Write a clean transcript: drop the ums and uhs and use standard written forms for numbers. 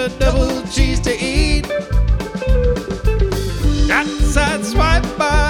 a double cheese to eat. Got sideswiped by